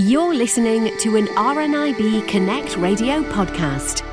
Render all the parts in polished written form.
You're listening to an RNIB Connect Radio podcast.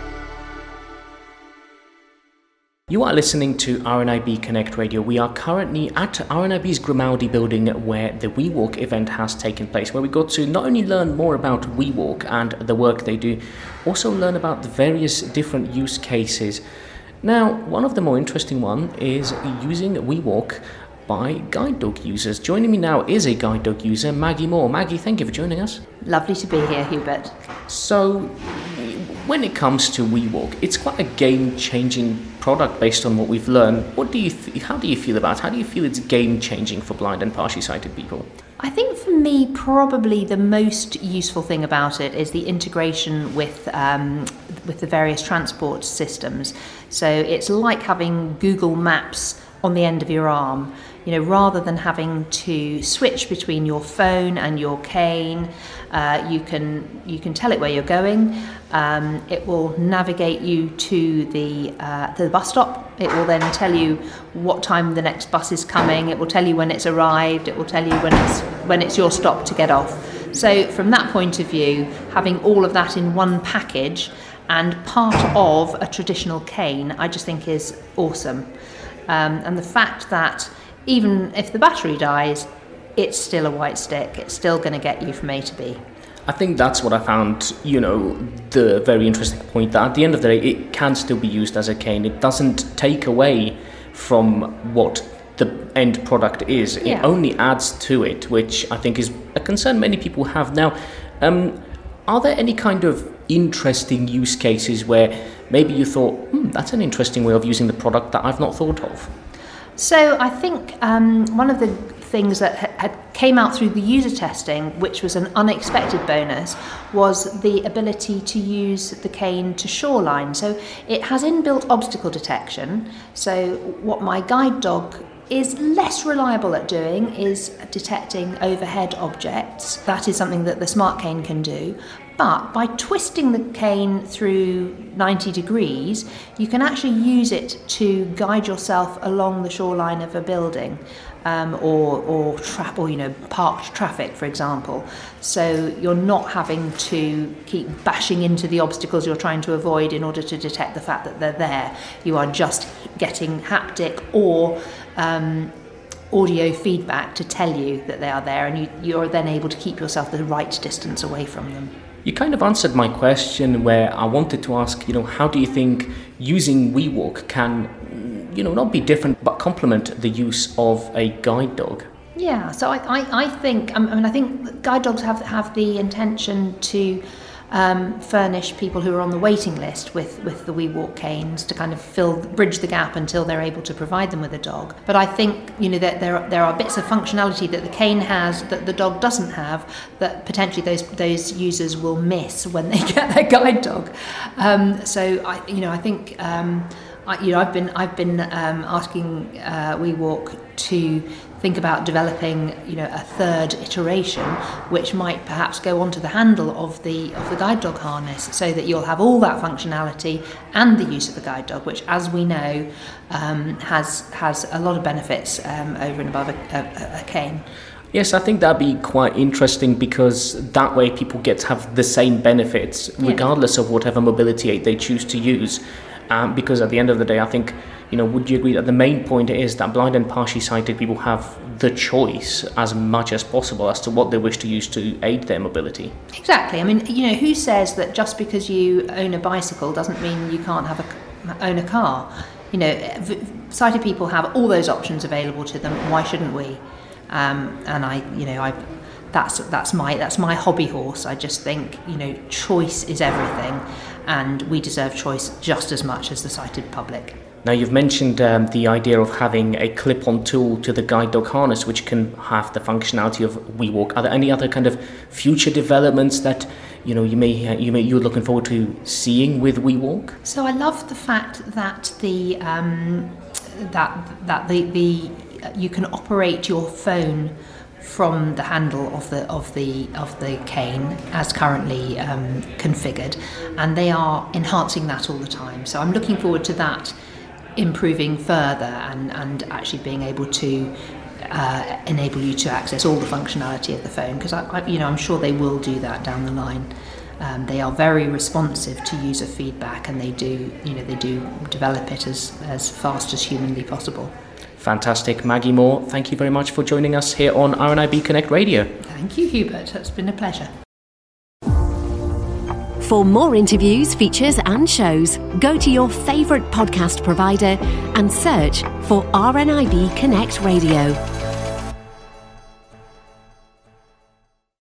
You are listening to RNIB Connect Radio. We are currently at RNIB's Grimaldi building where the WeWalk event has taken place, where we got to not only learn more about WeWalk and the work they do, also learn about the various different use cases. Now, one of the more interesting one is using WeWalk by guide dog users. Joining me now is a guide dog user, Maggie Moore. Maggie, thank you for joining us. Lovely to be here, Hubert. So, when it comes to WeWalk, it's quite a game-changing product based on what we've learned. How do you feel about it? How do you feel it's game-changing for blind and partially sighted people? I think for me, probably the most useful thing about it is the integration with the various transport systems. So it's like having Google Maps on the end of your arm. You know, rather than having to switch between your phone and your cane, you can tell it where you're going. It will navigate you to the bus stop. It will then tell you what time the next bus is coming. It will tell you when it's arrived. It will tell you when it's your stop to get off. So from that point of view, having all of that in one package and part of a traditional cane, I just think is awesome. And the fact that even if the battery dies, it's still a white stick. It's still going to get you from A to B. I think that's what I found, the very interesting point, that at the end of the day, it can still be used as a cane. It doesn't take away from what the end product is. It only adds to it, which I think is a concern many people have. Now, are there any kind of interesting use cases where maybe you thought, that's an interesting way of using the product that I've not thought of? So I think one of the things that had came out through the user testing, which was an unexpected bonus, was the ability to use the cane to shoreline. So it has inbuilt obstacle detection. So what my guide dog is less reliable at doing is detecting overhead objects. That is something that the smart cane can do. But by twisting the cane through 90 degrees, you can actually use it to guide yourself along the shoreline of a building, or parked traffic, for example. So you're not having to keep bashing into the obstacles you're trying to avoid in order to detect the fact that they're there. You are just getting haptic or audio feedback to tell you that they are there, and you're then able to keep yourself the right distance away from them. You kind of answered my question where I wanted to ask, how do you think using WeWalk can, not be different, but complement the use of a guide dog? Yeah, so I think, I think guide dogs have the intention to furnish people who are on the waiting list with the WeWalk canes to kind of bridge the gap until they're able to provide them with a dog. But I think that there are bits of functionality that the cane has that the dog doesn't have that potentially those users will miss when they get their guide dog. So I think I've been asking WeWalk to think about developing, a third iteration, which might perhaps go onto the handle of the guide dog harness, so that you'll have all that functionality and the use of the guide dog, which, as we know, has a lot of benefits over and above a cane. Yes, I think that'd be quite interesting, because that way people get to have the same benefits regardless of whatever mobility aid they choose to use. Because at the end of the day, I think, would you agree that the main point is that blind and partially sighted people have the choice as much as possible as to what they wish to use to aid their mobility? Exactly. Who says that just because you own a bicycle doesn't mean you can't own a car? Sighted people have all those options available to them. Why shouldn't we? That's my hobby horse. I just think, choice is everything, and we deserve choice just as much as the sighted public. Now, you've mentioned the idea of having a clip-on tool to the guide dog harness, which can have the functionality of WeWalk. Are there any other kind of future developments that you're looking forward to seeing with WeWalk? So I love the fact that you can operate your phone from the handle of the cane as currently configured, and they are enhancing that all the time. So I'm looking forward to that improving further and actually being able to enable you to access all the functionality of the phone, because I'm sure they will do that down the line. They are very responsive to user feedback, and they do develop it as fast as humanly possible. Fantastic. Maggie Moore, thank you very much for joining us here on RNIB Connect Radio. Thank you, Hubert. It's been a pleasure. For more interviews, features and shows, go to your favourite podcast provider and search for RNIB Connect Radio.